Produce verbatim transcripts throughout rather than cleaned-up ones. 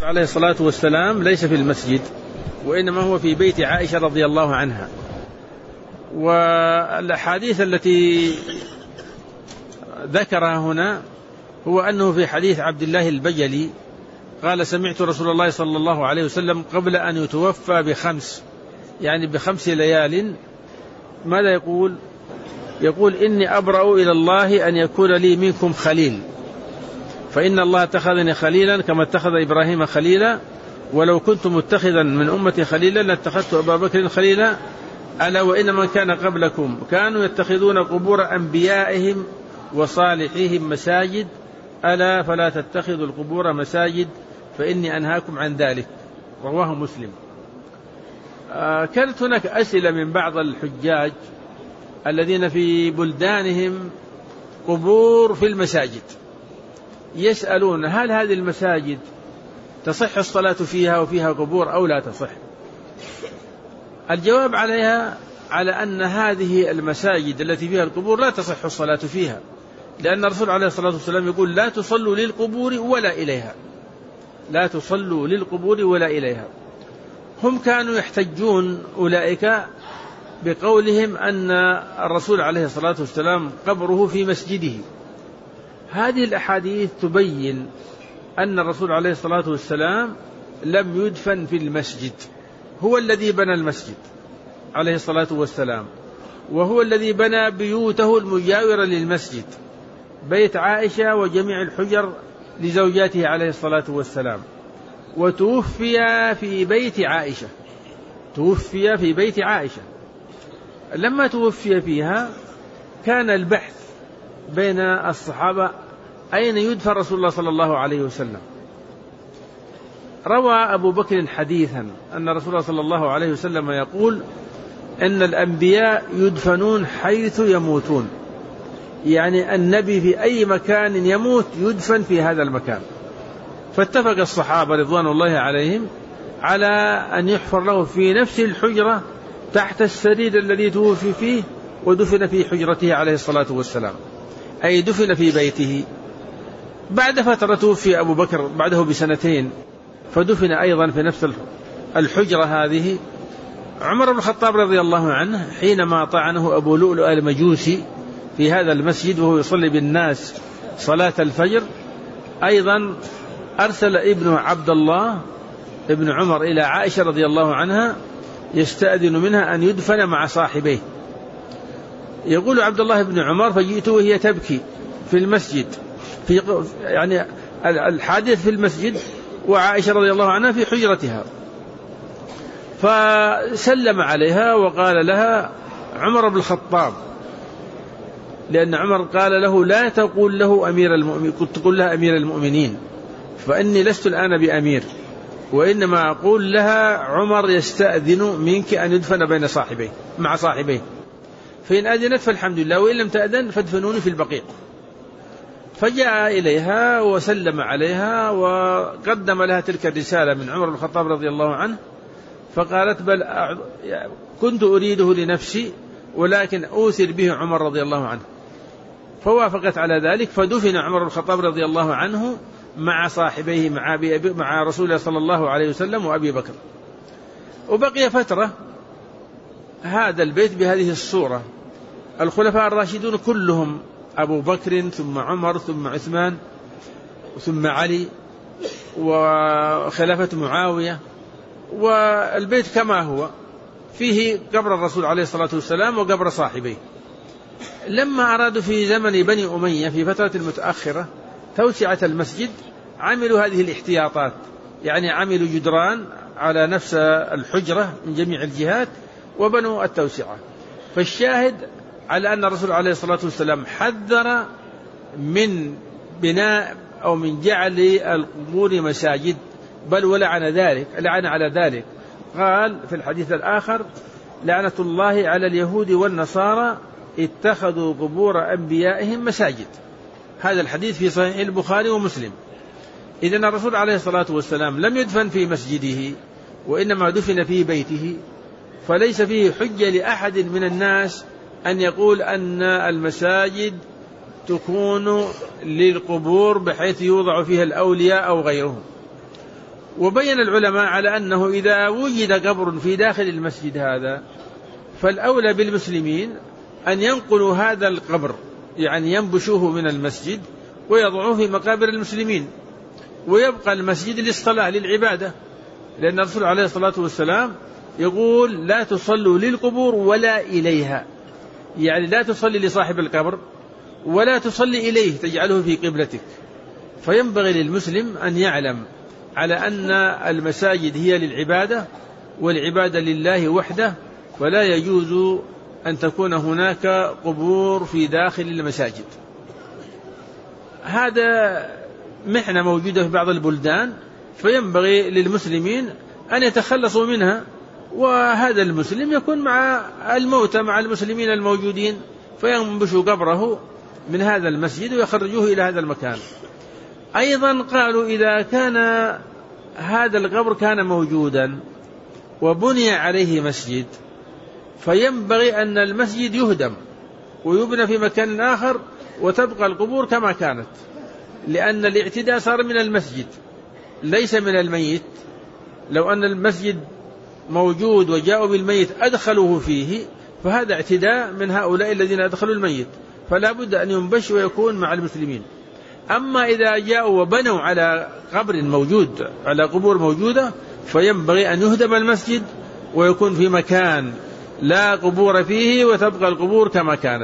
عليه الصلاة والسلام ليس في المسجد، وإنما هو في بيت عائشة رضي الله عنها. والأحاديث التي ذكرها هنا هو أنه في حديث عبد الله البجلي قال: سمعت رسول الله صلى الله عليه وسلم قبل أن يتوفى بخمس، يعني بخمس ليال، ماذا يقول؟ يقول: إني أبرأ إلى الله أن يكون لي منكم خليل، فإن الله اتخذني خليلا كما اتخذ إبراهيم خليلا، ولو كنت متخذا من أمتي خليلا لاتخذت أبا بكر خليلا، ألا وإن من كان قبلكم كانوا يتخذون قبور أنبيائهم وصالحيهم مساجد، ألا فلا تتخذوا القبور مساجد فإني أنهاكم عن ذلك. رواه مسلم. آه كانت هناك أسئلة من بعض الحجاج الذين في بلدانهم قبور في المساجد، يسألون: هل هذه المساجد تصح الصلاة فيها وفيها قبور أو لا تصح؟ الجواب عليها على أن هذه المساجد التي فيها القبور لا تصح الصلاة فيها، لأن الرسول عليه الصلاة والسلام يقول: لا تصلوا للقبور ولا إليها، لا تصلوا للقبور ولا إليها. هم كانوا يحتجون أولئك بقولهم أن الرسول عليه الصلاة والسلام قبره في مسجده. هذه الأحاديث تبين أن الرسول عليه الصلاة والسلام لم يدفن في المسجد، هو الذي بنى المسجد عليه الصلاة والسلام، وهو الذي بنى بيوته المجاورة للمسجد، بيت عائشة وجميع الحجر لزوجاته عليه الصلاة والسلام. وتوفي في بيت عائشة، توفي في بيت عائشة. لما توفي فيها كان البحث بين الصحابة أين يدفن رسول الله صلى الله عليه وسلم. روى أبو بكر حديثا أن رسول الله صلى الله عليه وسلم يقول: إن الأنبياء يدفنون حيث يموتون، يعني النبي في أي مكان يموت يدفن في هذا المكان. فاتفق الصحابة رضوان الله عليهم على أن يحفر له في نفس الحجرة تحت السرير الذي توفي فيه، ودفن في حجرته عليه الصلاة والسلام، أي دفن في بيته. بعد فترة توفي أبو بكر بعده بسنتين، فدفن أيضا في نفس الحجرة هذه. عمر بن الخطاب رضي الله عنه حينما طعنه أبو لؤلؤ المجوسي في هذا المسجد وهو يصلي بالناس صلاة الفجر، أيضا أرسل ابن عبد الله ابن عمر إلى عائشة رضي الله عنها يستأذن منها أن يدفن مع صاحبيه. يقول عبد الله بن عمر: فجئت وهي تبكي في المسجد، في يعني الحادث في المسجد، وعائشة رضي الله عنها في حجرتها، فسلم عليها وقال لها عمر بن الخطاب، لأن عمر قال له: لا تقول له أمير المؤمنين، كنت تقول لها أمير المؤمنين، فإني لست الآن بأمير، وإنما أقول لها عمر يستأذن منك أن يدفن بين صاحبيه مع صاحبيه، فإن أذنت فالحمد لله، وإن لم تأذن فادفنوني في البقيع. فجاء إليها وسلم عليها وقدم لها تلك الرسالة من عمر بن الخطاب رضي الله عنه، فقالت: بل كنت أريده لنفسي ولكن أوثر به عمر رضي الله عنه. فوافقت على ذلك، فدفن عمر بن الخطاب رضي الله عنه مع صاحبيه مع, مع رسول الله صلى الله عليه وسلم وأبي بكر. وبقي فترة هذا البيت بهذه الصورة. الخلفاء الراشدون كلهم، أبو بكر ثم عمر ثم عثمان ثم علي وخلافة معاوية، والبيت كما هو فيه قبر الرسول عليه الصلاة والسلام وقبر صاحبيه. لما أرادوا في زمن بني أمية في فترة المتأخرة توسعة المسجد عملوا هذه الاحتياطات، يعني عملوا جدران على نفس الحجرة من جميع الجهات وبنوا التوسعة. فالشاهد على أن الرسول عليه الصلاة والسلام حذر من بناء أو من جعل القبور مساجد، بل ولعن ذلك، لعن على ذلك. قال في الحديث الآخر: لعنة الله على اليهود والنصارى اتخذوا قبور أنبيائهم مساجد. هذا الحديث في صحيح البخاري ومسلم. إذن الرسول عليه الصلاة والسلام لم يدفن في مسجده، وإنما دفن في بيته، فليس فيه حجة لأحد من الناس أن يقول أن المساجد تكون للقبور بحيث يوضع فيها الأولياء أو غيرهم. وبين العلماء على أنه إذا وجد قبر في داخل المسجد هذا فالأولى بالمسلمين أن ينقلوا هذا القبر، يعني ينبشوه من المسجد ويضعوه في مقابر المسلمين، ويبقى المسجد للصلاة للعبادة، لأن الرسول عليه الصلاة والسلام يقول لا تصلوا للقبور ولا إليها، يعني لا تصلي لصاحب القبر ولا تصلي إليه تجعله في قبلتك. فينبغي للمسلم أن يعلم على أن المساجد هي للعبادة والعبادة لله وحده، فلا يجوز أن تكون هناك قبور في داخل المساجد. هذا محنة موجودة في بعض البلدان، فينبغي للمسلمين أن يتخلصوا منها، وهذا المسلم يكون مع الموتى مع المسلمين الموجودين فينبشوا قبره من هذا المسجد ويخرجوه إلى هذا المكان. أيضا قالوا إذا كان هذا القبر كان موجودا وبني عليه مسجد فينبغي أن المسجد يهدم ويبنى في مكان آخر وتبقى القبور كما كانت، لأن الاعتداء صار من المسجد ليس من الميت. لو أن المسجد موجود وجاءوا بالميت أدخلوه فيه فهذا اعتداء من هؤلاء الذين أدخلوا الميت، فلا بد أن ينبش ويكون مع المسلمين. أما إذا جاءوا وبنوا على قبر موجود على قبور موجودة فينبغي أن يهدم المسجد ويكون في مكان لا قبور فيه وتبقى القبور كما كانت.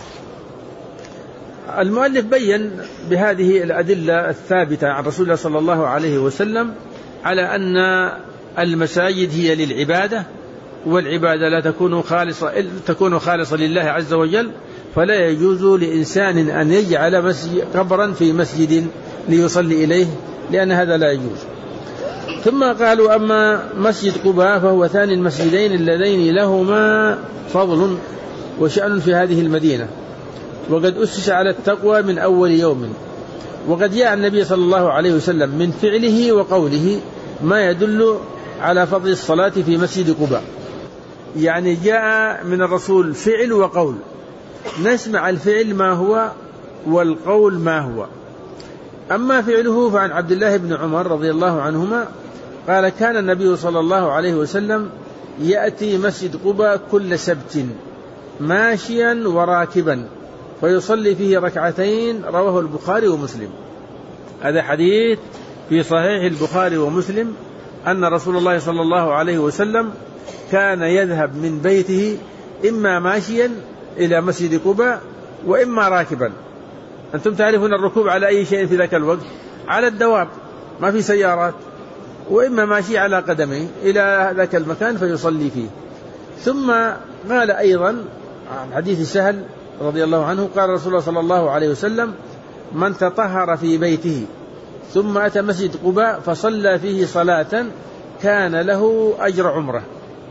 المؤلف بين بهذه الأدلة الثابتة عن رسول الله صلى الله عليه وسلم على أن المساجد هي للعبادة، والعبادة لا تكون خالصة تكون خالصة لله عز وجل، فلا يجوز لإنسان أن يجعل مسجد قبرا في مسجد ليصلي إليه، لأن هذا لا يجوز. ثم قالوا أما مسجد قباء فهو ثاني المسجدين اللذين لهما فضل وشأن في هذه المدينة، وقد أسس على التقوى من أول يوم، وقد جاء النبي صلى الله عليه وسلم من فعله وقوله ما يدل على فضل الصلاة في مسجد قباء. يعني جاء من الرسول فعل وقول، نسمع الفعل ما هو والقول ما هو. أما فعله فعن عبد الله بن عمر رضي الله عنهما قال كان النبي صلى الله عليه وسلم يأتي مسجد قباء كل سبت ماشيا وراكبا فيصلي فيه ركعتين، رواه البخاري ومسلم. هذا حديث في صحيح البخاري ومسلم أن رسول الله صلى الله عليه وسلم كان يذهب من بيته إما ماشيا إلى مسجد قباء وإما راكبا. أنتم تعرفون الركوب على أي شيء في ذاك الوقت؟ على الدواب، ما في سيارات، وإما ماشي على قدمه إلى ذاك المكان فيصلي فيه. ثم قال أيضا عن حديث سهل رضي الله عنه قال رسول الله صلى الله عليه وسلم من تطهر في بيته ثم أتى مسجد قباء فصلى فيه صلاة كان له أجر عمره.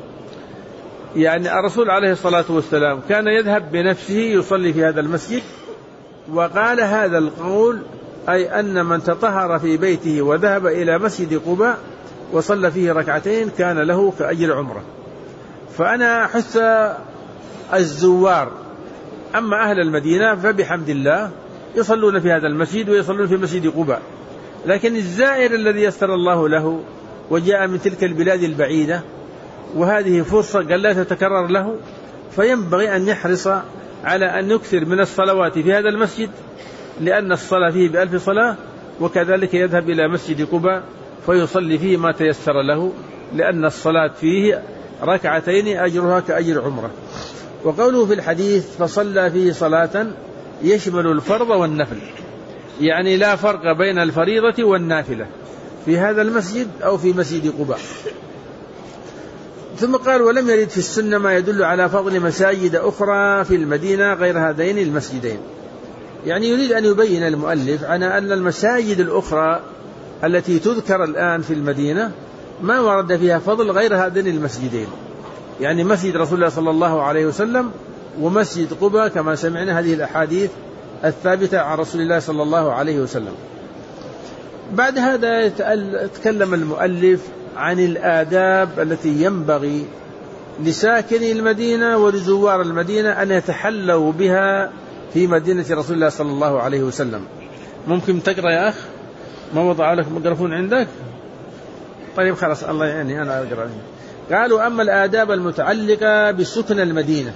يعني الرسول عليه الصلاة والسلام كان يذهب بنفسه يصلي في هذا المسجد، وقال هذا القول أي أن من تطهر في بيته وذهب إلى مسجد قباء وصلى فيه ركعتين كان له كأجر عمره. فأنا أحث الزوار، أما أهل المدينة فبحمد الله يصلون في هذا المسجد ويصلون في مسجد قباء، لكن الزائر الذي يسر الله له وجاء من تلك البلاد البعيدة وهذه فرصة قال لا تتكرر له، فينبغي أن يحرص على أن يكثر من الصلوات في هذا المسجد، لأن الصلاة فيه بألف صلاة، وكذلك يذهب إلى مسجد قباء فيصلي فيه ما تيسر له، لأن الصلاة فيه ركعتين أجرها كأجر عمره. وقوله في الحديث فصلى فيه صلاة يشمل الفرض والنفل، يعني لا فرق بين الفريضة والنافلة في هذا المسجد أو في مسجد قباء. ثم قال ولم يرد في السنة ما يدل على فضل مساجد أخرى في المدينة غير هذين المسجدين. يعني يريد أن يبين المؤلف على أن المساجد الأخرى التي تذكر الآن في المدينة ما ورد فيها فضل غير هذين المسجدين، يعني مسجد رسول الله صلى الله عليه وسلم ومسجد قباء كما سمعنا هذه الأحاديث الثابتة عن رسول الله صلى الله عليه وسلم. بعد هذا يتكلم المؤلف عن الآداب التي ينبغي لساكني المدينة ولزوار المدينة أن يتحلوا بها في مدينة رسول الله صلى الله عليه وسلم. ممكن تقرأ يا أخ؟ ما وضع لك ميكروفون عندك؟ طيب خلاص الله يعني أنا أقرأ. قالوا أما الآداب المتعلقة بسكن المدينة،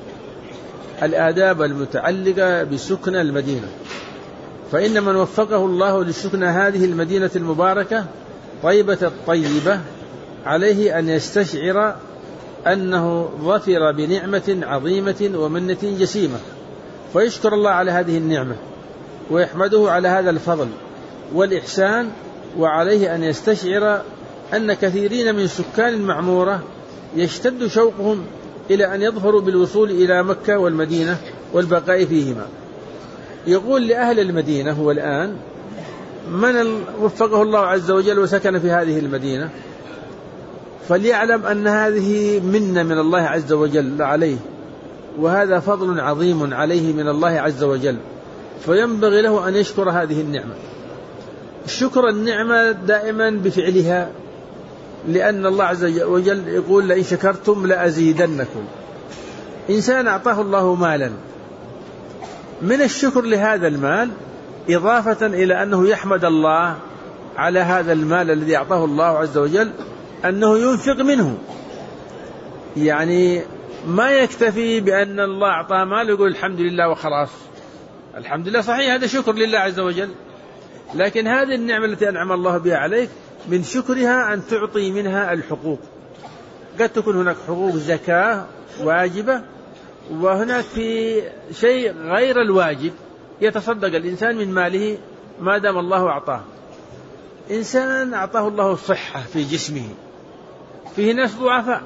الآداب المتعلقة بسكن المدينة، فإن من وفقه الله لسكن هذه المدينة المباركة طيبة الطيبة عليه أن يستشعر أنه ظفر بنعمة عظيمة ومنة جسيمة، فيشكر الله على هذه النعمة ويحمده على هذا الفضل والإحسان، وعليه أن يستشعر أن كثيرين من سكان المعمورة يشتد شوقهم إلى أن يظفروا بالوصول إلى مكة والمدينة والبقاء فيهما. يقول لأهل المدينة هو الآن من وفقه الله عز وجل وسكن في هذه المدينة فليعلم أن هذه منة من الله عز وجل عليه، وهذا فضل عظيم عليه من الله عز وجل، فينبغي له أن يشكر هذه النعمة. شكر النعمة دائما بفعلها، لأن الله عز وجل يقول لئن شكرتم لأزيدنكم. إنسان أعطاه الله مالا، من الشكر لهذا المال إضافة إلى أنه يحمد الله على هذا المال الذي أعطاه الله عز وجل أنه ينفق منه. يعني ما يكتفي بأن الله أعطاه مال يقول الحمد لله وخلاص. الحمد لله صحيح هذا شكر لله عز وجل، لكن هذه النعمة التي أنعم الله بها عليك من شكرها أن تعطي منها الحقوق. قد تكون هناك حقوق زكاة واجبة، وهناك في شيء غير الواجب يتصدق الإنسان من ماله ما دام الله أعطاه. إنسان أعطاه الله الصحة في جسمه، فيه ناس ضعفاء،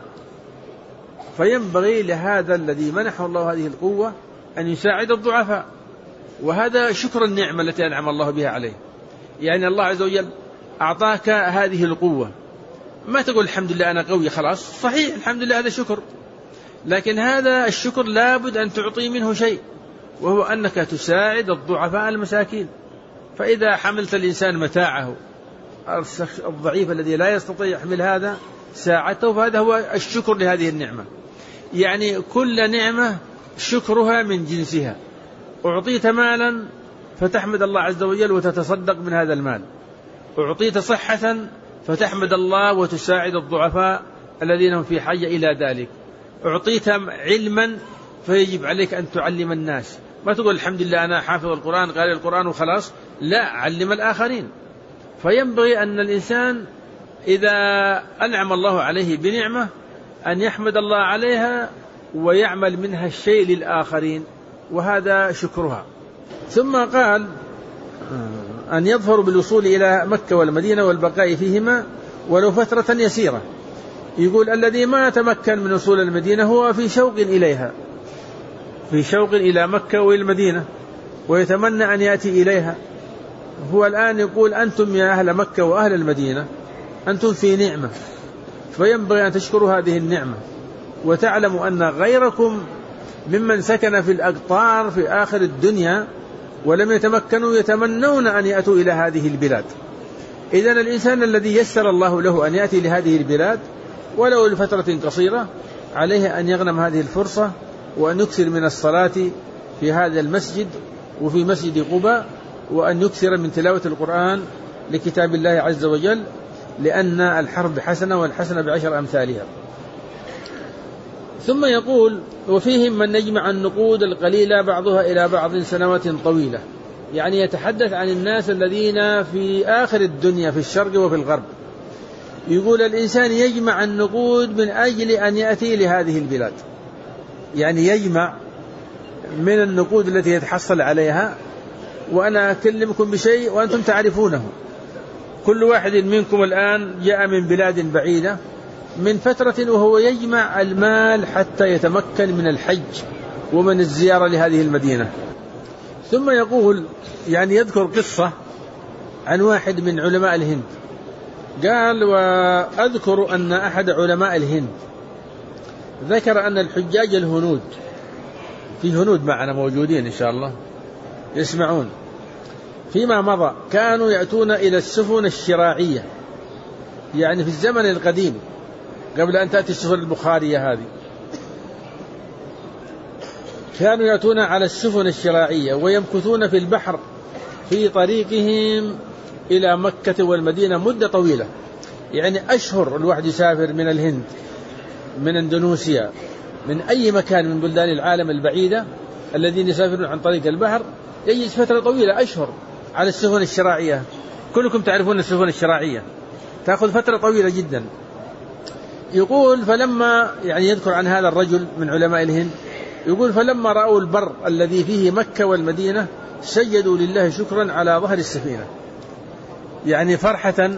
فينبغي لهذا الذي منحه الله هذه القوة أن يساعد الضعفاء، وهذا شكر النعمة التي أنعم الله بها عليه. يعني الله عز وجل أعطاك هذه القوة، ما تقول الحمد لله أنا قوي خلاص، صحيح الحمد لله هذا شكر، لكن هذا الشكر لابد أن تعطي منه شيء، وهو أنك تساعد الضعفاء المساكين. فإذا حملت الإنسان متاعه الضعيف الذي لا يستطيع يحمل هذا ساعته، فهذا هو الشكر لهذه النعمة. يعني كل نعمة شكرها من جنسها. أعطيت مالا فتحمد الله عز وجل وتتصدق من هذا المال، أعطيت صحة فتحمد الله وتساعد الضعفاء الذين هم في حاجة إلى ذلك، أعطيت علما فيجب عليك أن تعلم الناس، ما تقول الحمد لله أنا حافظ القرآن قارئ القرآن وخلاص، لا، علم الآخرين. فينبغي أن الإنسان إذا أنعم الله عليه بنعمة أن يحمد الله عليها ويعمل منها الشيء للآخرين، وهذا شكرها. ثم قال أن يظفر بالوصول إلى مكة والمدينة والبقاء فيهما ولو فترة يسيرة. يقول الذي ما تمكن من وصول المدينة هو في شوق إليها، في شوق إلى مكة والمدينة، ويتمنى أن يأتي إليها. هو الآن يقول أنتم يا أهل مكة وأهل المدينة أنتم في نعمة، فينبغي أن تشكروا هذه النعمة، وتعلموا أن غيركم ممن سكن في الأقطار في آخر الدنيا ولم يتمكنوا يتمنون أن يأتوا إلى هذه البلاد. إذن الإنسان الذي يسر الله له أن يأتي لهذه البلاد ولو لفترة قصيرة عليه أن يغنم هذه الفرصة، وأن يكثر من الصلاة في هذا المسجد وفي مسجد قباء، وأن يكثر من تلاوة القرآن لكتاب الله عز وجل، لأن الحرب حسنة والحسنة بعشر أمثالها. ثم يقول وفيهم من يجمع النقود القليلة بعضها إلى بعض سنوات طويلة. يعني يتحدث عن الناس الذين في آخر الدنيا في الشرق وفي الغرب. يقول الإنسان يجمع النقود من أجل أن يأتي لهذه البلاد، يعني يجمع من النقود التي يتحصل عليها. وأنا أكلمكم بشيء وأنتم تعرفونه، كل واحد منكم الآن جاء من بلاد بعيدة من فترة وهو يجمع المال حتى يتمكن من الحج ومن الزيارة لهذه المدينة. ثم يقول يعني يذكر قصة عن واحد من علماء الهند، قال وأذكر أن أحد علماء الهند ذكر أن الحجاج الهنود، في هنود معنا موجودين إن شاء الله يسمعون، فيما مضى كانوا يأتون إلى السفن الشراعية، يعني في الزمن القديم قبل أن تأتي السفن البخارية هذه، كانوا يأتون على السفن الشراعية ويمكثون في البحر في طريقهم إلى مكة والمدينة مدة طويلة. يعني أشهر الواحد يسافر من الهند، من اندونيسيا، من أي مكان من بلدان العالم البعيدة الذين يسافرون عن طريق البحر، يجلس فترة طويلة أشهر على السفن الشراعية. كلكم تعرفون السفن الشراعية تأخذ فترة طويلة جدا. يقول فلما يعني يذكر عن هذا الرجل من علماء الهند، يقول فلما رأوا البر الذي فيه مكة والمدينة سجدوا لله شكرا على ظهر السفينة، يعني فرحة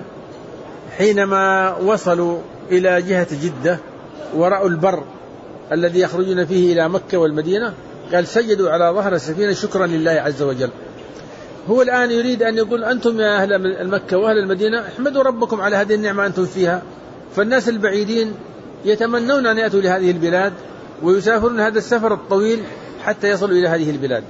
حينما وصلوا إلى جهة جدة ورأوا البر الذي يخرجون فيه إلى مكة والمدينة، قال سجدوا على ظهر السفينة شكرا لله عز وجل. هو الآن يريد أن يقول أنتم يا أهل المكة وأهل المدينة احمدوا ربكم على هذه النعمة أنتم فيها. فالناس البعيدين يتمنون أن يأتوا لهذه البلاد ويسافرون هذا السفر الطويل حتى يصلوا إلى هذه البلاد.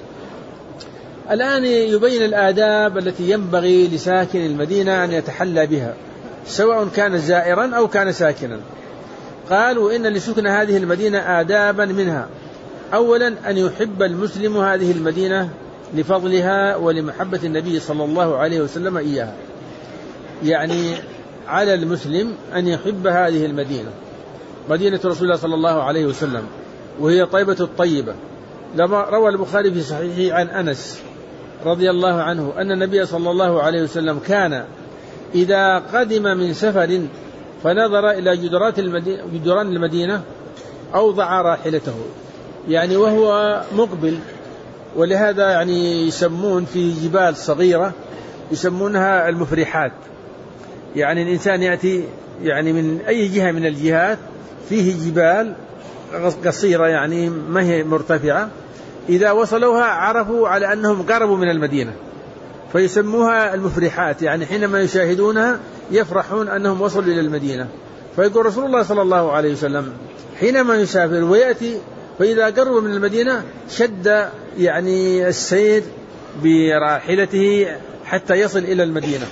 الآن يبين الآداب التي ينبغي لساكن المدينة أن يتحلى بها سواء كان زائرا أو كان ساكنا. قالوا إن لسكن هذه المدينة آدابا، منها أولا أن يحب المسلم هذه المدينة لفضلها ولمحبة النبي صلى الله عليه وسلم إياها، يعني على المسلم أن يحب هذه المدينة، مدينة رسول الله صلى الله عليه وسلم، وهي طيبة الطيبة. لما روى البخاري في صحيحه عن أنس رضي الله عنه أن النبي صلى الله عليه وسلم كان إذا قدم من سفر فنظر إلى جدران المدينة أوضع راحلته، يعني وهو مقبل. ولهذا يعني يسمون في جبال صغيرة يسمونها المفرحات، يعني الإنسان يأتي يعني من أي جهة من الجهات فيه جبال قصيرة يعني ما هي مرتفعة، إذا وصلوها عرفوا على أنهم قربوا من المدينة فيسموها المفرحات، يعني حينما يشاهدونها يفرحون أنهم وصلوا إلى المدينة. فيقول رسول الله صلى الله عليه وسلم حينما يسافر ويأتي فإذا قرب من المدينة شد يعني السير براحلته حتى يصل إلى المدينة،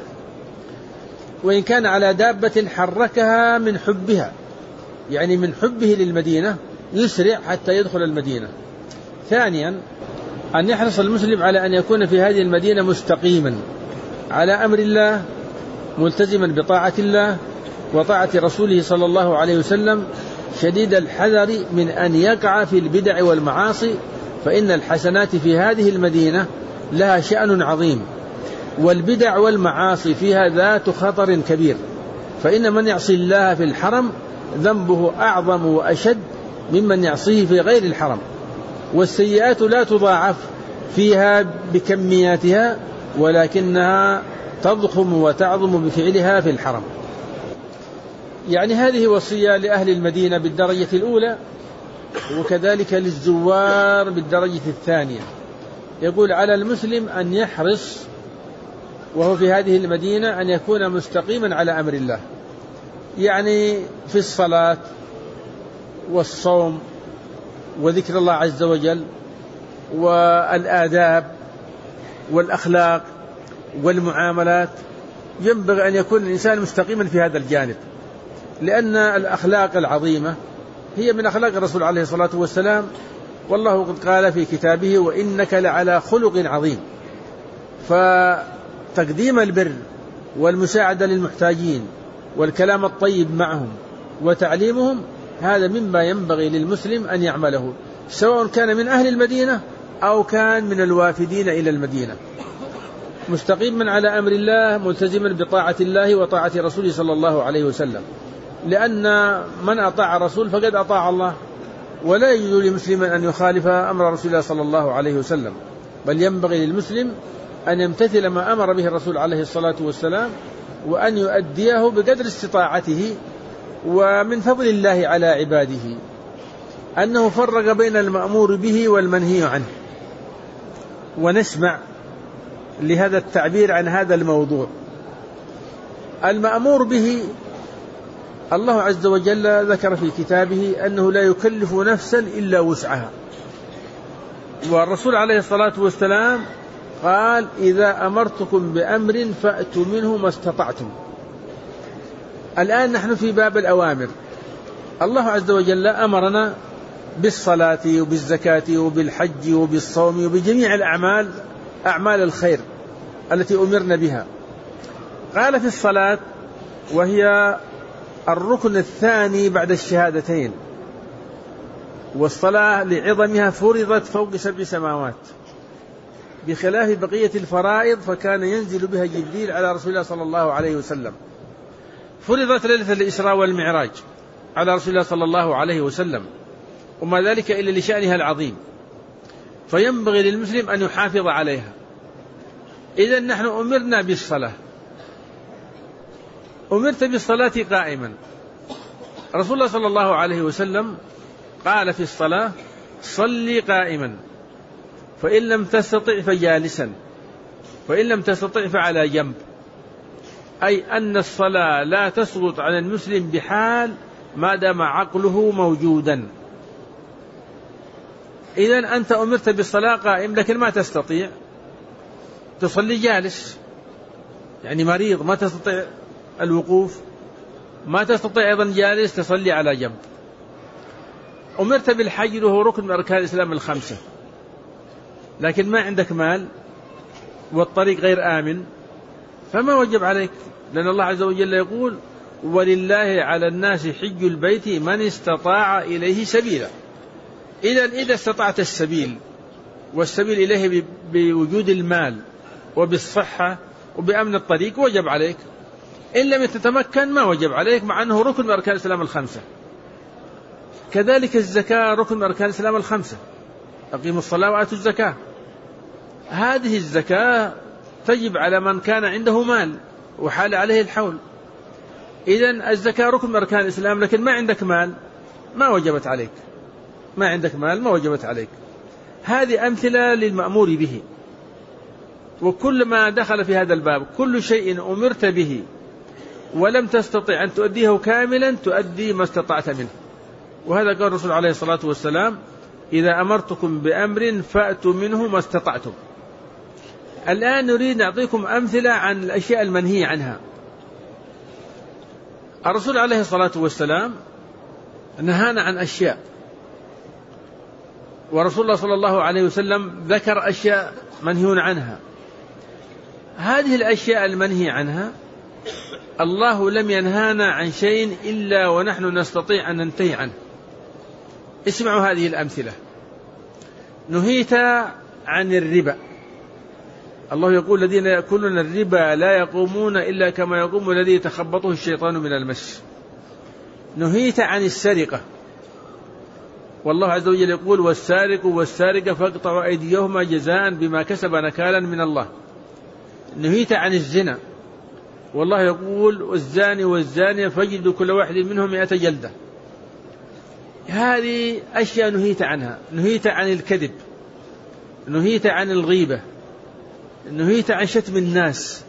وإن كان على دابة حركها من حبها، يعني من حبه للمدينة يسرع حتى يدخل المدينة. ثانيا أن يحرص المسلم على أن يكون في هذه المدينة مستقيما على أمر الله، ملتزما بطاعة الله وطاعة رسوله صلى الله عليه وسلم، شديد الحذر من أن يقع في البدع والمعاصي، فإن الحسنات في هذه المدينة لها شأن عظيم، والبدع والمعاصي فيها ذات خطر كبير، فإن من يعصي الله في الحرم ذنبه أعظم وأشد ممن يعصيه في غير الحرم، والسيئات لا تضاعف فيها بكمياتها ولكنها تضخم وتعظم بفعلها في الحرم. يعني هذه وصية لأهل المدينة بالدرجة الأولى، وكذلك للزوار بالدرجة الثانية. يقول على المسلم أن يحرص وهو في هذه المدينة أن يكون مستقيما على أمر الله، يعني في الصلاة والصوم وذكر الله عز وجل والآداب والأخلاق والمعاملات، ينبغي أن يكون الإنسان مستقيما في هذا الجانب، لأن الأخلاق العظيمة هي من أخلاق الرسول عليه الصلاة والسلام، والله قد قال في كتابه وإنك لعلى خلق عظيم. فتقديم البر والمساعدة للمحتاجين والكلام الطيب معهم وتعليمهم هذا مما ينبغي للمسلم أن يعمله، سواء كان من أهل المدينة أو كان من الوافدين إلى المدينة، مستقيما على أمر الله، ملتزما بطاعة الله وطاعة رسوله صلى الله عليه وسلم، لأن من أطاع الرسول فقد أطاع الله، ولا يجوز لمسلم أن يخالف أمر رسول الله صلى الله عليه وسلم، بل ينبغي للمسلم أن يمتثل ما أمر به الرسول عليه الصلاة والسلام وأن يؤديه بقدر استطاعته. ومن فضل الله على عباده أنه فرق بين المأمور به والمنهي عنه، ونسمع لهذا التعبير عن هذا الموضوع. المأمور به الله عز وجل ذكر في كتابه أنه لا يكلف نفسا إلا وسعها، والرسول عليه الصلاة والسلام قال إذا أمرتكم بأمر فأتوا منه ما استطعتم. الآن نحن في باب الأوامر. الله عز وجل أمرنا بالصلاة وبالزكاة وبالحج وبالصوم وبجميع الأعمال، أعمال الخير التي أمرنا بها. قال في الصلاة وهي الركن الثاني بعد الشهادتين، والصلاة لعظمها فرضت فوق سبع سماوات، بخلاف بقية الفرائض فكان ينزل بها جبريل على رسول الله صلى الله عليه وسلم. فرضت ليلة الإسراء والمعراج على رسول الله صلى الله عليه وسلم، وما ذلك إلا لشأنها العظيم، فينبغي للمسلم أن يحافظ عليها. إذن نحن أمرنا بالصلاة، أمرت بالصلاة قائما. رسول الله صلى الله عليه وسلم قال في الصلاة: صلي قائما، فإن لم تستطع فجالسا، فإن لم تستطع فعلى جنب، أي أن الصلاة لا تسقط عن المسلم بحال ما دام عقله موجودا. إذن أنت أمرت بالصلاة قائم لكن ما تستطيع، تصلي جالس، يعني مريض ما تستطيع الوقوف، ما تستطيع أيضا جالس، تصلي على جنب. أمرت بالحج وهو ركن من أركان الإسلام الخمسة، لكن ما عندك مال والطريق غير آمن فما وجب عليك، لأن الله عز وجل يقول: ولله على الناس حج البيت من استطاع إليه سبيلا. إذا إذا استطعت السبيل، والسبيل إليه بوجود المال وبالصحة وبأمن الطريق، وجب عليك. إن لم تتمكن ما وجب عليك، مع أنه ركن من أركان الإسلام الخمسة. كذلك الزكاة ركن من أركان الإسلام الخمسة: أقيموا الصلاة وآتوا الزكاة. هذه الزكاة تجب على من كان عنده مال وحال عليه الحول. إذن الزكاة ركن من أركان الإسلام، لكن ما عندك مال ما وجبت عليك، ما عندك مال ما وجبت عليك. هذه أمثلة للمأمور به. وكل ما دخل في هذا الباب، كل شيء أمرت به ولم تستطع أن تؤديه كاملا تؤدي ما استطعت منه. وهذا قال الرسول عليه الصلاة والسلام: إذا أمرتكم بأمر فأتوا منه ما استطعتم. الآن نريد نعطيكم أمثلة عن الأشياء المنهية عنها. الرسول عليه الصلاة والسلام نهانا عن أشياء، ورسول الله صلى الله عليه وسلم ذكر أشياء منهي عنها. هذه الأشياء المنهي عنها الله لم ينهانا عن شيء إلا ونحن نستطيع أن ننتهي عنه. اسمعوا هذه الأمثلة. نهيت عن الربا، الله يقول: الذين يأكلون الربا لا يقومون إلا كما يقوم الذي يتخبطه الشيطان من المس. نهيت عن السرقة، والله عز وجل يقول: والسارق والسارقة فاقطعوا أيديهما جزاء بما كسب نكالا من الله. نهيت عن الزنا، والله يقول: والزاني والزانية فاجلدوا كل واحد منهم مئة جلدة. هذه أشياء نهيت عنها. نهيت عن الكذب، نهيت عن الغيبة، نهيت عن شتم الناس.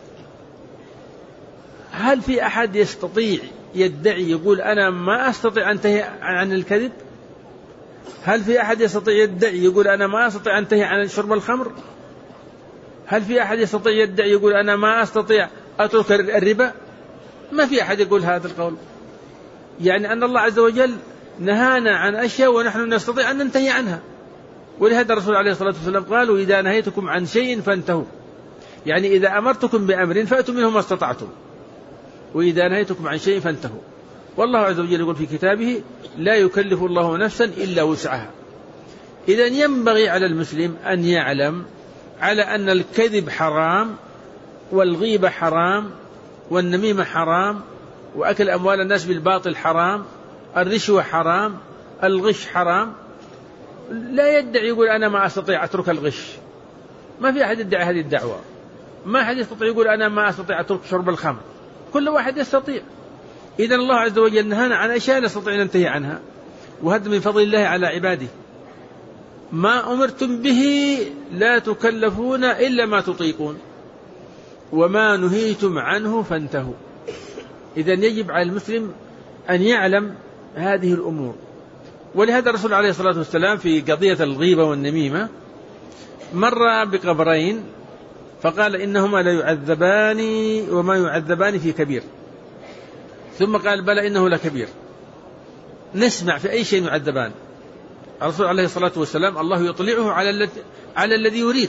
هل في أحد يستطيع يدعي يقول أنا ما أستطيع أن أنتهي عن الكذب؟ هل في أحد يستطيع يدعي يقول أنا ما أستطيع أن أنتهي عن شرب الخمر؟ هل في أحد يستطيع يدعي يقول أنا ما أستطيع أترك الربا؟ ما في أحد يقول هذا القول. يعني أن الله عز وجل نهانا عن أشياء ونحن نستطيع أن ننتهي عنها. ولهذا الرسول عليه الصلاة والسلام قال: وإذا نهيتكم عن شيء فانتهوا. يعني إذا أمرتكم بأمر فأتوا منه ما استطعتم، وإذا نهيتكم عن شيء فانتهوا. والله عز وجل يقول في كتابه: لا يكلف الله نفسا إلا وسعها. إذن ينبغي على المسلم أن يعلم على أن الكذب حرام، والغيبة حرام، والنميمة حرام، وأكل أموال الناس بالباطل حرام، الرشوة حرام، الغش حرام. لا يدعي يقول أنا ما أستطيع أترك الغش، ما في أحد يدعي هذه الدعوة. ما أحد يستطيع يقول أنا ما أستطيع أترك شرب الخمر، كل واحد يستطيع. إذن الله عز وجل نهانا عن أشياء نستطيع ننتهي عنها، وهذا من فضل الله على عباده. ما أمرتم به لا تكلفون إلا ما تطيقون، وما نهيتم عنه فانتهوا. إذن يجب على المسلم أن يعلم هذه الأمور. ولهذا الرسول عليه الصلاة والسلام في قضية الغيبة والنميمة مر بقبرين فقال: إنهما لا يعذبان وما يعذبان في كبير. ثم قال: بلى إنه لكبير. نسمع في أي شيء يعذبان. الرسول عليه الصلاة والسلام الله يطلعه على الذي على الذي يريد.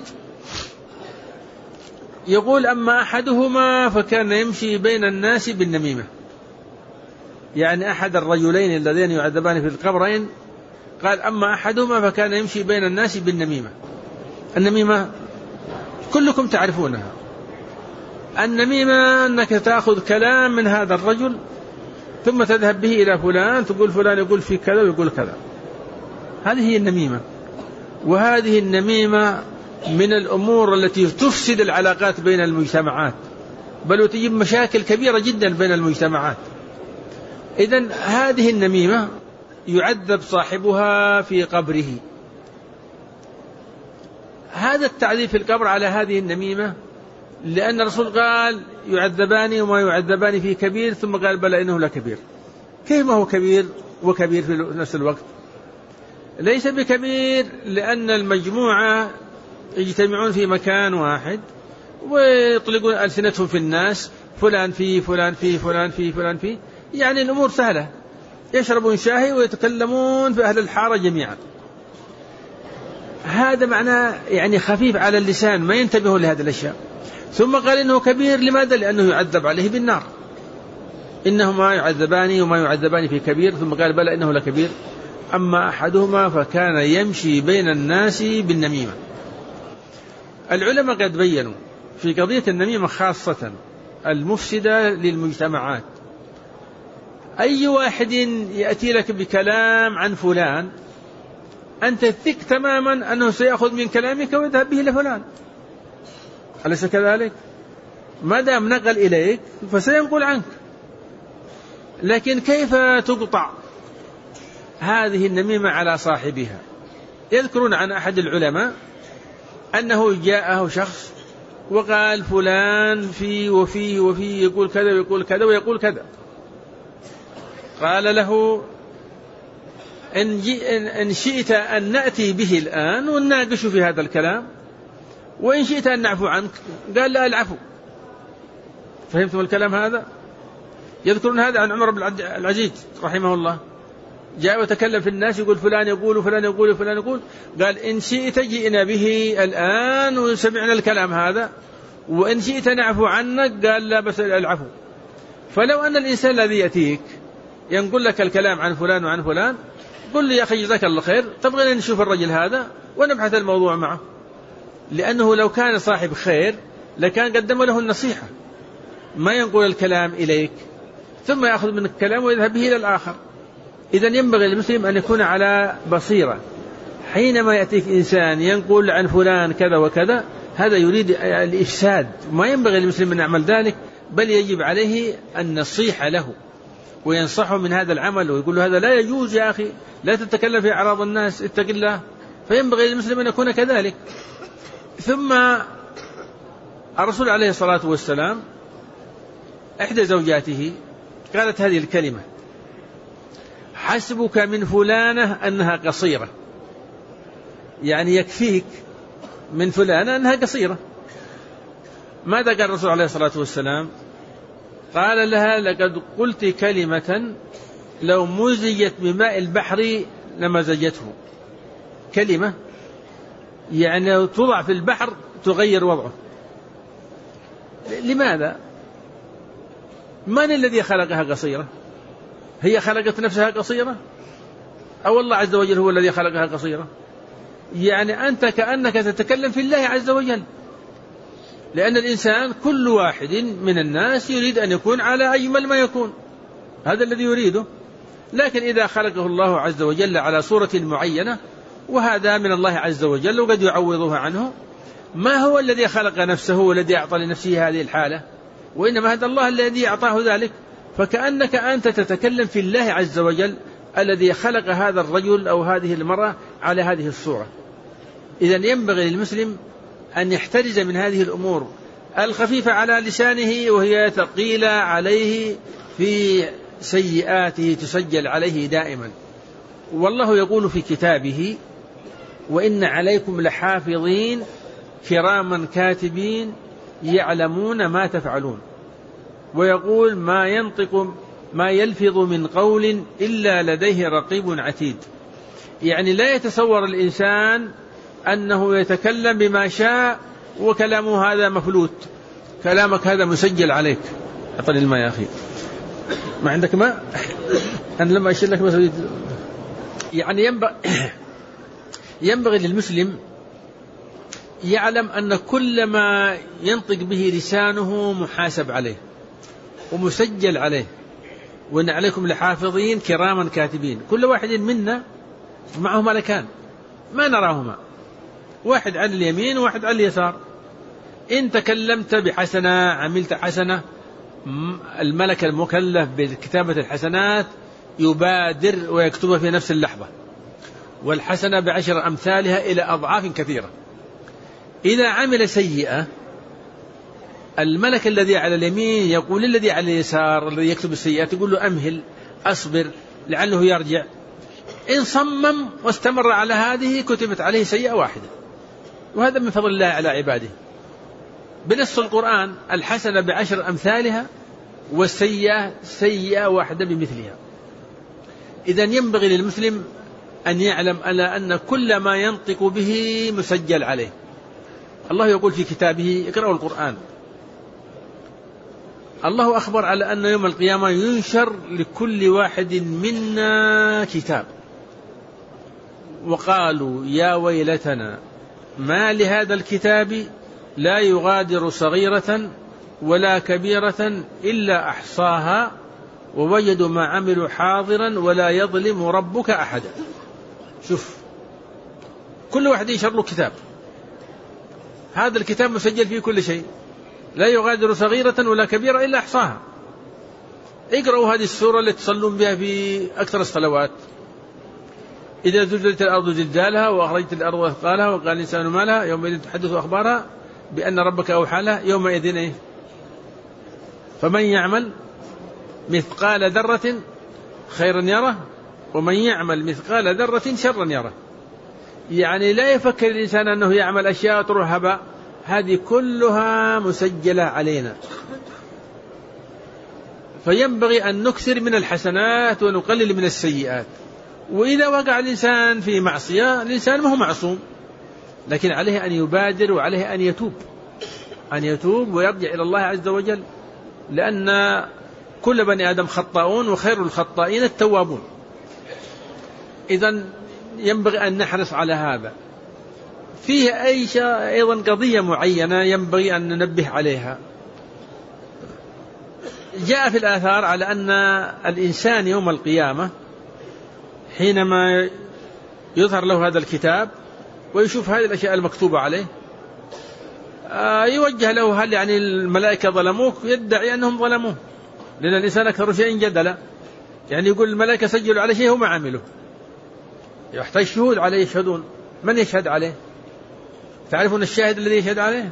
يقول: أما أحدهما فكان يمشي بين الناس بالنميمة. يعني أحد الرجلين اللذين يعذبان في القبرين، قال أما أحدهما فكان يمشي بين الناس بالنميمة. النميمة كلكم تعرفونها. النميمة أنك تأخذ كلام من هذا الرجل ثم تذهب به إلى فلان، تقول فلان يقول في كذا ويقول كذا. هذه هي النميمة. وهذه النميمة من الأمور التي تفسد العلاقات بين المجتمعات، بل وتجيب مشاكل كبيرة جدا بين المجتمعات. إذن هذه النميمة يعذب صاحبها في قبره. هذا التعذيب في القبر على هذه النميمة، لأن الرسول قال يعذبان وما يعذبان في كبير، ثم قال بلى إنه لكبير. كيف ما هو كبير وكبير في نفس الوقت؟ ليس بكبير، لأن المجموعة يجتمعون في مكان واحد ويطلقون ألسنتهم في الناس، فلان فيه فلان فيه فلان فيه فلان فيه، يعني الأمور سهلة، يشربون شاهي ويتكلمون في أهل الحارة جميعا. هذا معناه يعني خفيف على اللسان، ما ينتبهون لهذه الأشياء. ثم قال إنه كبير، لماذا؟ لأنه يعذب عليه بالنار. إنهما يعذبان وما يعذبان في كبير، ثم قال بلى إنه لكبير. أما أحدهما فكان يمشي بين الناس بالنميمة. العلماء قد بيّنوا في قضية النميمة خاصة المفسدة للمجتمعات، أي واحد يأتي لك بكلام عن فلان أنت تثق تماما أنه سيأخذ من كلامك ويذهب به لفلان، أليس كذلك؟ ما دام نقل إليك فسينقل عنك. لكن كيف تقطع هذه النميمة على صاحبها؟ يذكرون عن أحد العلماء أنه جاءه شخص وقال فلان في وفي وفي يقول كذا ويقول كذا ويقول كذا. قال له إن, إن شئت أن نأتي به الآن ونناقش في هذا الكلام، وإن شئت أن نعفو عنك. قال لا، العفو. فهمتم الكلام هذا؟ يذكرون هذا عن عمر بن العزيز رحمه الله، جاء وتكلم في الناس يقول فلان يقول وفلان يقول وفلان يقول، قال إن شئت جئنا به الآن وسمعنا الكلام هذا، وإن شئت نعفو عنك. قال لا، بس العفو. فلو أن الإنسان الذي يأتيك ينقل لك الكلام عن فلان وعن فلان، قل لي يا أخي جزاك الله خير، تبغى نشوف الرجل هذا ونبحث الموضوع معه، لأنه لو كان صاحب خير لكان قدم له النصيحة، ما ينقل الكلام إليك ثم يأخذ منك الكلام ويذهب به إلى الآخر. إذن ينبغي للمسلم أن يكون على بصيرة. حينما يأتيك إنسان ينقل عن فلان كذا وكذا، هذا يريد الإفساد، ما ينبغي للمسلم أن يعمل ذلك، بل يجب عليه النصيحة له وينصحه من هذا العمل ويقول له هذا لا يجوز يا أخي، لا تتكلم في أعراض الناس، اتق الله. فينبغي للمسلم أن يكون كذلك. ثم الرسول عليه الصلاة والسلام إحدى زوجاته قالت هذه الكلمة: حسبك من فلانة أنها قصيرة، يعني يكفيك من فلانة أنها قصيرة. ماذا قال الرسول عليه الصلاة والسلام؟ قال لها: لقد قلت كلمة لو مزجت بماء البحر لمزجته. كلمة يعني توضع في البحر تغير وضعه. لماذا؟ من الذي خلقها قصيرة؟ هي خلقت نفسها قصيرة أو الله عز وجل هو الذي خلقها قصيرة؟ يعني أنت كأنك تتكلم في الله عز وجل، لأن الإنسان كل واحد من الناس يريد أن يكون على أجمل ما يكون، هذا الذي يريده. لكن إذا خلقه الله عز وجل على صورة معينة، وهذا من الله عز وجل وقد يعوضها عنه، ما هو الذي خلق نفسه والذي أعطى لنفسه هذه الحالة، وإنما هذا الله الذي أعطاه ذلك. فكأنك أنت تتكلم في الله عز وجل الذي خلق هذا الرجل أو هذه المرأة على هذه الصورة. إذن ينبغي للمسلم أن يحترز من هذه الأمور الخفيفة على لسانه وهي ثقيلة عليه في سيئاته تسجل عليه دائما. والله يقول في كتابه: وإن عليكم لحافظين كراما كاتبين يعلمون ما تفعلون. ويقول: ما ينطق ما يلفظ من قول إلا لديه رقيب عتيد. يعني لا يتصور الإنسان أنه يتكلم بما شاء وكلامه هذا مفلوت، كلامك هذا مسجل عليك. أعطني الماء يا أخي. ما عندك ماء؟ أنا لما أشيل لك مثلا. يعني ينبغي ينبغي للمسلم يعلم أن كل ما ينطق به لسانه محاسب عليه ومسجل عليه، وإن عليكم لحافظين كراما كاتبين. كل واحد منا معه ملكان ما نراهما، واحد على اليمين وواحد على اليسار. إن تكلمت بحسنة عملت حسنة، الملك المكلف بكتابة الحسنات يبادر ويكتبها في نفس اللحظة، والحسنة بعشر أمثالها إلى أضعاف كثيرة. إذا عمل سيئة الملك الذي على اليمين يقول للذي على اليسار الذي يكتب السيئات، يقول له أمهل أصبر لعله يرجع. إن صمم واستمر على هذه كتبت عليه سيئة واحدة. وهذا من فضل الله على عباده. بنص القرآن الحسنة بعشر أمثالها والسيئة سيئة واحدة بمثلها. إذن ينبغي للمسلم أن يعلم ألا أن كل ما ينطق به مسجل عليه. الله يقول في كتابه اقرأوا القرآن. الله أخبر على أن يوم القيامة ينشر لكل واحد منا كتاب، وقالوا يا ويلتنا ما لهذا الكتاب لا يغادر صغيرة ولا كبيرة إلا أحصاها ووجدوا ما عملوا حاضرا ولا يظلم ربك أحدا. شوف، كل واحد ينشر له كتاب، هذا الكتاب مسجل فيه كل شيء، لا يغادر صغيرة ولا كبيرة إلا أحصاها. اقرأوا هذه السورة التي تصلون بها في أكثر الصلوات: إذا زلزلت الأرض زلزالها وأخرجت الأرض أثقالها وقال الإنسان ما لها يومئذ تحدث أخبارها بأن ربك أوحى لها يومئذ إيه؟ فمن يعمل مثقال ذرة خيرا يره ومن يعمل مثقال ذرة شرا يره. يعني لا يفكر الإنسان أنه يعمل أشياء تروح هباء، هذه كلها مسجلة علينا. فينبغي أن نكثر من الحسنات ونقلل من السيئات. وإذا وقع الإنسان في معصية، الإنسان ما هو معصوم، لكن عليه أن يبادر وعليه أن يتوب أن يتوب ويرجع إلى الله عز وجل، لأن كل بني آدم خطاؤون وخير الخطائين التوابون. إذن ينبغي أن نحرص على هذا. فيه أيضا قضية معينة ينبغي أن ننبه عليها. جاء في الآثار على أن الإنسان يوم القيامة حينما يظهر له هذا الكتاب ويشوف هذه الأشياء المكتوبة عليه يوجه له: هل يعني الملائكة ظلموك؟ يدعي أنهم ظلموه، لأن الإنسان أكثر شيء جدلا. يعني يقول الملائكة سجلوا على شيء هم عملوا، يحتاج شهود عليه يشهدون. من يشهد عليه؟ تعرفون الشاهد الذي يشهد عليه؟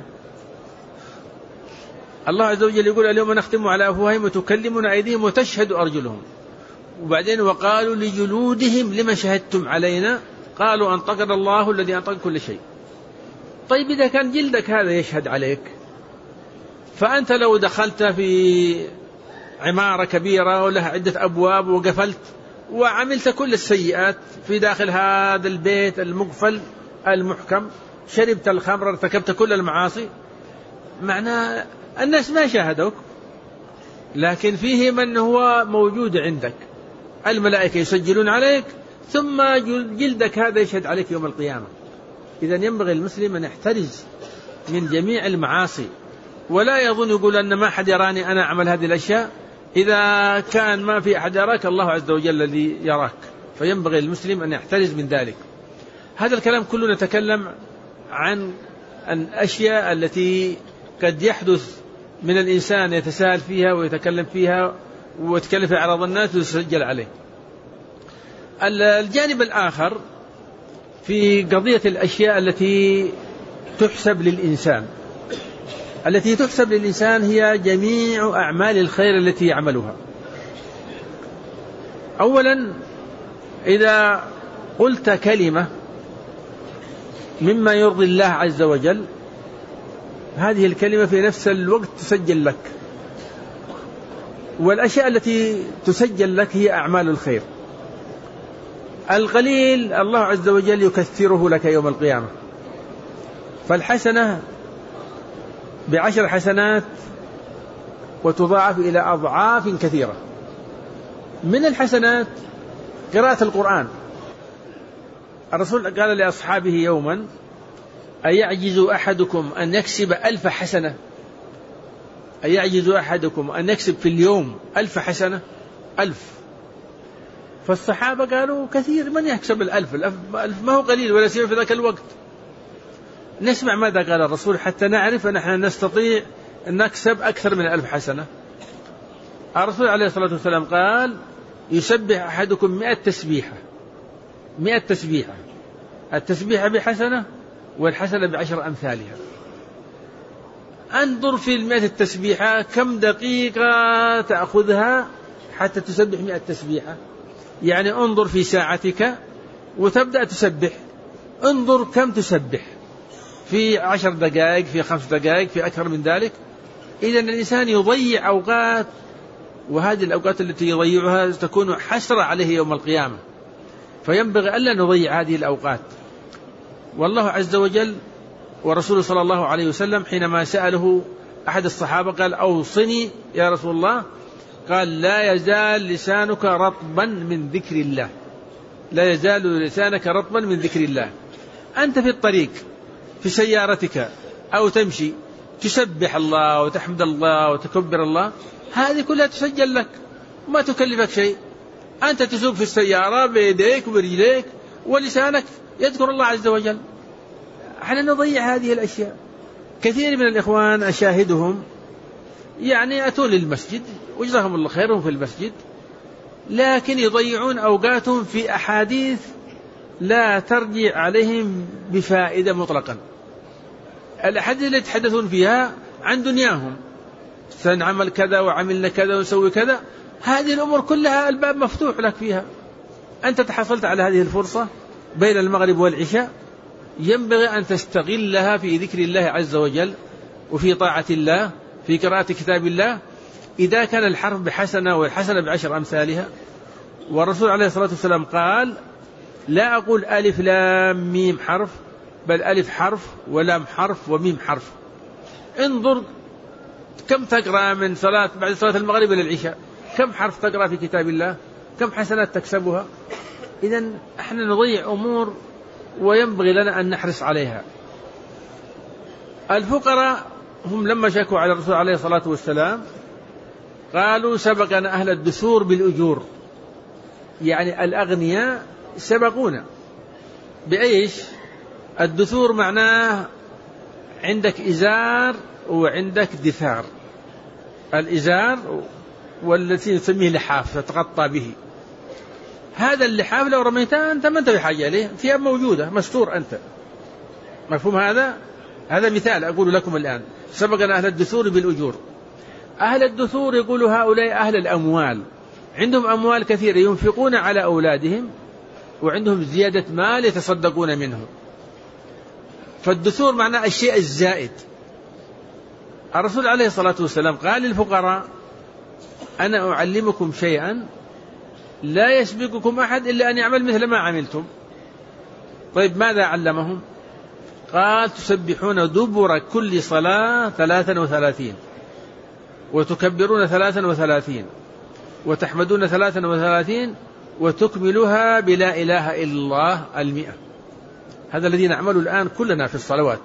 الله عز وجل يقول: اليوم نختم على أفواههم وتكلمنا أيديهم وتشهد أرجلهم. وبعدين وقالوا لجلودهم لما شهدتم علينا؟ قالوا أنطقنا الله الذي أنطق كل شيء. طيب إذا كان جلدك هذا يشهد عليك، فأنت لو دخلت في عمارة كبيرة ولها عدة أبواب وقفلت وعملت كل السيئات في داخل هذا البيت المقفل المحكم، شربت الخمر، ارتكبت كل المعاصي، معناه الناس ما شاهدوك، لكن فيه من هو موجود عندك، الملائكة يسجلون عليك، ثم جلدك هذا يشهد عليك يوم القيامة. إذن ينبغي المسلم أن يحترز من جميع المعاصي، ولا يظن يقول أن ما أحد يراني أنا أعمل هذه الأشياء. إذا كان ما في أحد يراك، الله عز وجل الذي يراك. فينبغي المسلم أن يحترز من ذلك. هذا الكلام كله نتكلم عن الأشياء التي قد يحدث من الإنسان يتساهل فيها ويتكلم فيها ويتكلم في أعراض الناس ويسجل عليه. الجانب الآخر في قضية الأشياء التي تحسب للإنسان التي تحسب للإنسان هي جميع أعمال الخير التي يعملها. أولا، إذا قلت كلمة مما يرضي الله عز وجل، هذه الكلمة في نفس الوقت تسجل لك. والأشياء التي تسجل لك هي أعمال الخير. القليل الله عز وجل يكثره لك يوم القيامة. فالحسنة بعشر حسنات وتضاعف إلى أضعاف كثيرة. من الحسنات قراءة القرآن. الرسول قال لأصحابه يوما: أيعجز أحدكم أن يكسب ألف حسنة؟ أيعجز أحدكم أن يكسب في اليوم ألف حسنة؟ ألف. فالصحابة قالوا: كثير، من يكسب الألف؟ الألف ما هو قليل ولا سيما في ذاك الوقت. نسمع ماذا قال الرسول حتى نعرف أن نحن نستطيع أن نكسب أكثر من ألف حسنة. الرسول عليه الصلاة والسلام قال: يسبح أحدكم مئة تسبيحة. مئة تسبيحة، التسبيحة بحسنة والحسنة بعشر أمثالها. انظر في المئة التسبيحة كم دقيقة تأخذها حتى تسبح مئة تسبيحة. يعني انظر في ساعتك وتبدأ تسبح، انظر كم تسبح في عشر دقائق، في خمس دقائق، في أكثر من ذلك. إذن الإنسان يضيع أوقات، وهذه الأوقات التي يضيعها تكون حسرة عليه يوم القيامة، فينبغي ألا نضيع هذه الأوقات. والله عز وجل ورسوله صلى الله عليه وسلم حينما سأله أحد الصحابة قال: أوصني يا رسول الله، قال: لا يزال لسانك رطبا من ذكر الله. لا يزال لسانك رطبا من ذكر الله. أنت في الطريق في سيارتك أو تمشي تسبح الله وتحمد الله وتكبر الله، هذه كلها تسجل لك وما تكلفك شيء. أنت تسوق في السيارة بيديك وبرجليك ولسانك يذكر الله عز وجل. احنا نضيع هذه الأشياء. كثير من الإخوان أشاهدهم يعني أتون للمسجد وجزاهم الله خيرهم في المسجد، لكن يضيعون أوقاتهم في أحاديث لا ترجع عليهم بفائدة مطلقا. الأحاديث اللي يتحدثون فيها عن دنياهم، سنعمل كذا وعملنا كذا ونسوي كذا، هذه الأمور كلها الباب مفتوح لك فيها. أنت تحصلت على هذه الفرصة بين المغرب والعشاء، ينبغي أن تستغلها في ذكر الله عز وجل وفي طاعة الله، في قراءة كتاب الله. إذا كان الحرف بحسنة والحسنة بعشر أمثالها. والرسول عليه الصلاة والسلام قال: لا أقول ألف لام ميم حرف، بل ألف حرف ولام حرف وميم حرف. انظر كم تقرأ من صلاة بعد صلاة المغرب إلى العشاء، كم حرف تقرأ في كتاب الله، كم حسنات تكسبها. إذن احنا نضيع أمور وينبغي لنا أن نحرص عليها. الفقراء هم لما شكوا على الرسول عليه الصلاة والسلام قالوا: سبقنا أهل الدثور بالأجور. يعني الأغنياء سبقونا بإيش؟ الدثور معناه عندك إزار وعندك دثار. الإزار والتي نسميه لحاف تتغطى به، هذا اللحاف لو رميته أنت ما أنت بحاجة إليه، ثياب موجودة مستور أنت. مفهوم هذا؟ هذا مثال أقول لكم الآن. سبقنا أهل الدثور بالأجور. أهل الدثور يقول هؤلاء أهل الأموال، عندهم أموال كثيرة ينفقون على أولادهم وعندهم زيادة مال يتصدقون منه. فالدثور معناه الشيء الزائد. الرسول عليه الصلاة والسلام قال للفقراء: أنا أعلمكم شيئا لا يسبقكم أحد إلا أن يعمل مثل ما عملتم. طيب ماذا علمهم؟ قال: تسبحون دبر كل صلاة ثلاثا وثلاثين، وتكبرون ثلاثا وثلاثين، وتحمدون ثلاثا وثلاثين، وتكملها بلا إله إلا الله المئة. هذا الذي نعمله الآن كلنا في الصلوات.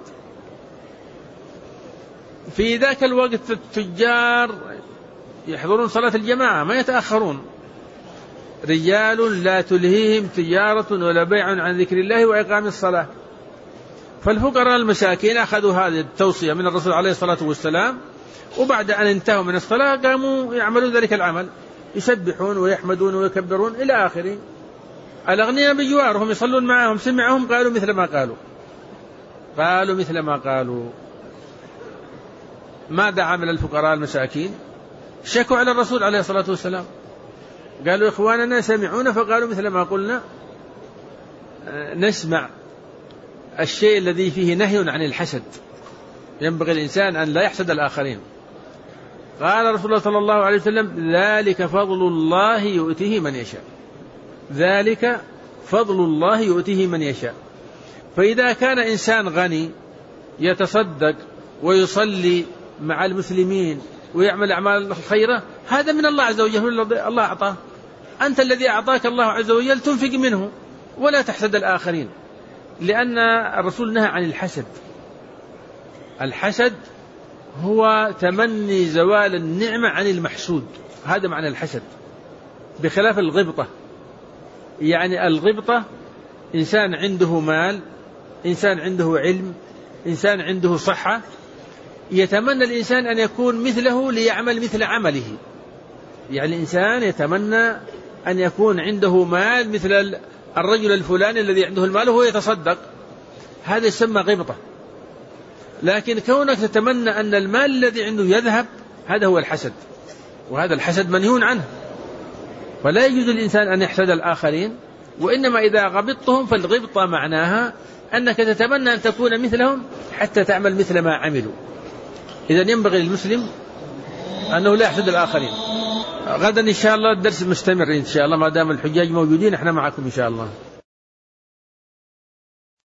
في ذاك الوقت التجار يحضرون صلاة الجماعة ما يتأخرون. رجال لا تلهيهم تجارة ولا بيع عن ذكر الله وإقام الصلاة. فالفقراء المساكين أخذوا هذه التوصية من الرسول عليه الصلاة والسلام، وبعد أن انتهوا من الصلاة قاموا يعملون ذلك العمل، يسبحون ويحمدون ويكبرون إلى آخره. الأغنياء بجوارهم يصلون معهم، سمعهم قالوا مثل ما قالوا قالوا مثل ما قالوا. ماذا عمل الفقراء المساكين؟ شكوا على الرسول عليه الصلاة والسلام، قالوا: إخواننا سمعونا فقالوا مثل ما قلنا. نسمع الشيء الذي فيه نهي عن الحسد، ينبغي الإنسان أن لا يحسد الآخرين. قال رسول الله صلى الله عليه وسلم: ذلك فضل الله يؤتيه من يشاء. ذلك فضل الله يؤتيه من يشاء. فإذا كان إنسان غني يتصدق ويصلي مع المسلمين ويعمل أعمال خيرة، هذا من الله عز وجل، الله أعطاه. أنت الذي أعطاك الله عز وجل تنفق منه، ولا تحسد الآخرين، لأن الرسول نهى عن الحسد. الحسد هو تمني زوال النعمة عن المحسود، هذا معنى الحسد، بخلاف الغبطة. يعني الغبطة إنسان عنده مال، إنسان عنده علم، إنسان عنده صحة، يتمنى الإنسان أن يكون مثله ليعمل مثل عمله. يعني الإنسان يتمنى أن يكون عنده مال مثل الرجل الفلاني الذي عنده المال وهو يتصدق، هذا يسمى غبطة. لكن كونك تتمنى أن المال الذي عنده يذهب، هذا هو الحسد، وهذا الحسد منهي عنه. فلا يجوز للإنسان أن يحسد الآخرين، وإنما إذا غبطتهم فالغبطة معناها أنك تتمنى أن تكون مثلهم حتى تعمل مثل ما عملوا. إذن ينبغي للمسلم أنه لا يحسد الآخرين. غدا إن شاء الله الدرس مستمر إن شاء الله، ما دام الحجاج موجودين احنا معكم إن شاء الله.